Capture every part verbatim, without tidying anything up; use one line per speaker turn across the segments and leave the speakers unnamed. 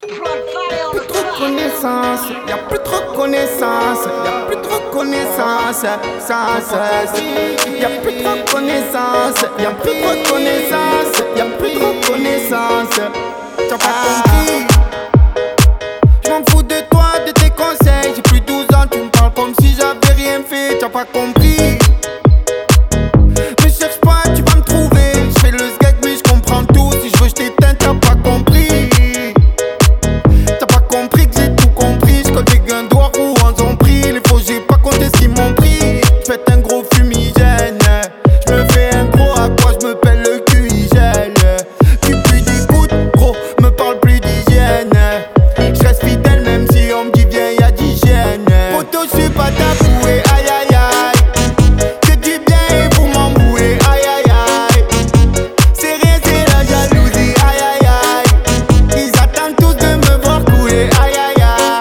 Plus trop de connaissance, y'a plus trop de connaissance, y'a plus trop de connaissance, sans y'a plus trop de connaissance, y'a plus trop de connaissance, y'a plus trop de connaissance. T'as pas compris? J'm'en fous de toi, de tes conseils. J'ai plus douze ans, tu me parles comme si j'avais rien fait. T'as pas compris? Me cherche pas, tu vas me trouver. J'fais le skate mais j'comprends tout. Si j'veux j't'éteins, t'as pas compris. T'as pas compris que j'ai tout compris. J'colle des guindoirs ou en ont pris. Les faux, j'ai pas compté ce qu'ils m'ont pris. J'fais un gros fumigène. J'me fais un gros à quoi j'me pèle le cul, il gèle. Tu pues des gouttes, gros, me parle plus d'hygiène. J'reste fidèle même si on me dit viens y'a d'hygiène. Poto j'suis pas taboué, aïe aïe aïe. Que du bien et vous m'embouez, aïe aïe aïe. C'est rien c'est la jalousie, aïe aïe aïe. Ils attendent tous de me voir couler, aïe aïe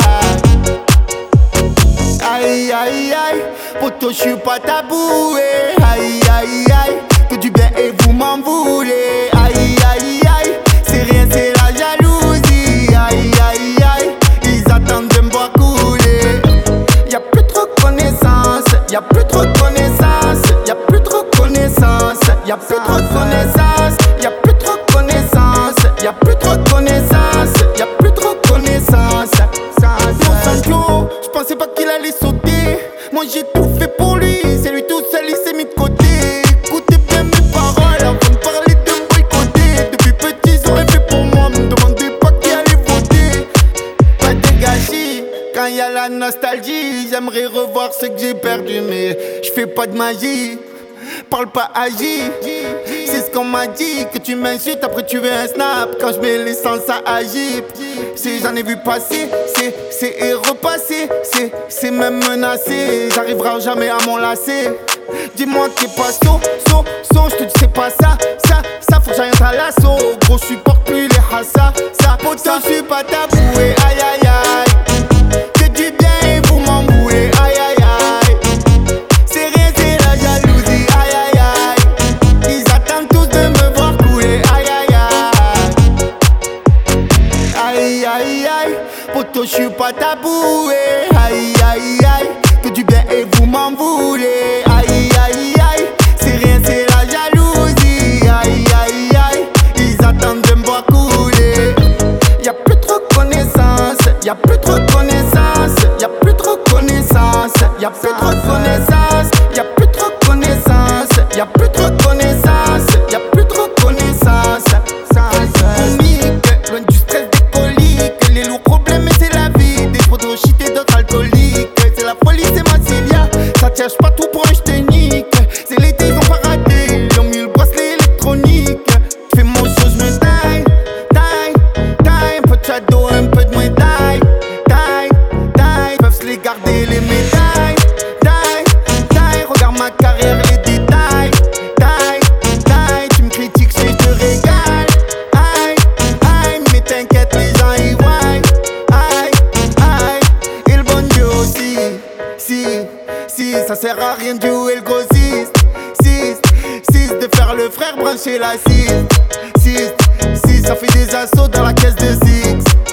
aïe. Aïe aïe aïe. Poto j'suis pas taboué, aïe aïe aïe. Que du bien et vous m'en voulez, aïe aïe aïe. C'est rien c'est la jalousie, aïe aïe aïe. Ils attendent de me voir couler. Y'a plus trop de connaissance, y'a plus trop de connaissance, y'a plus trop de connaissance, y'a plus trop de connaissance, y'a plus trop de connaissance, y'a plus trop de connaissance, y'a plus trop de connaissance. Mon sanglot, j'pensais pas qu'il allait sauter. Moi j'ai tout fait pour lui, c'est lui tout seul, il s'est mis de côté. Écoutez bien mes paroles avant de parler de me boycotter. Depuis petit ils ont rêvé pour moi, me demandez pas qui allait voter. Pas de gâchis, quand y'a la nostalgie. J'aimerais revoir ce que j'ai perdu mais j'fais pas de magie. Parle pas agis, c'est ce qu'on m'a dit. Que tu m'insultes après tu veux un snap. Quand j'mets l'essence ça agite. Si j'en ai vu passer, c'est, c'est et repasser. C'est, c'est même menacé, j'arriverai jamais à m'enlacer. Dis-moi que t'es pas so, so, so. J'te dis c'est pas ça, ça, ça. Faut que j'aille à l'assaut. Gros j'supporte plus les hassa, ça. Pourtant j'suis pas taboué, aïe aïe aïe. Que du bien et vous m'embouez, aïe aïe aïe. C'est rien c'est la jalousie, aïe aïe aïe. Ils attendent tous de me voir couler, aïe aïe aïe. Aïe aïe aïe. Poto j'suis pas taboué, aïe aïe aïe. Que du bien et vous m'en voulez, aïe aïe aïe. C'est rien c'est la jalousie, aïe aïe aïe. Ils attendent de me voir couler. Y'a plus trop de connaissance, y'a plus trop de connaissance, y'a plus trop de connaissance, y'a plus trop de connaissance, y'a plus trop de connaissance, y'a plus trop de connaissance, y'a plus trop de connaissance. Chronique, loin du stress des coliques. Les lourds problèmes mais c'est la vie. Des photos shit et d'autres alcooliques. C'est la folie, c'est ma cilia. Ça cherche pas tout pour un j't'énique. C'est l'été, ils ont pas raté. Ils ont mis le bracelet électronique. J'fais mon show, j'me taille, taille, taille. Un peu de shadow, un peu de moins taille, taille, taille. Peuvent se les garder les médailles, taille, taille. Regarde ma carrière, les détails, taille, taille. Tu me critiques, je te régale, aïe, aïe. Mais t'inquiète, les gens ils voient, aïe, aïe. Et le bon Dieu aussi, si, si. Ça sert à rien de jouer le grossiste, six, six. De faire le frère brancher la six, six, six. Ça fait des assauts dans la caisse de six.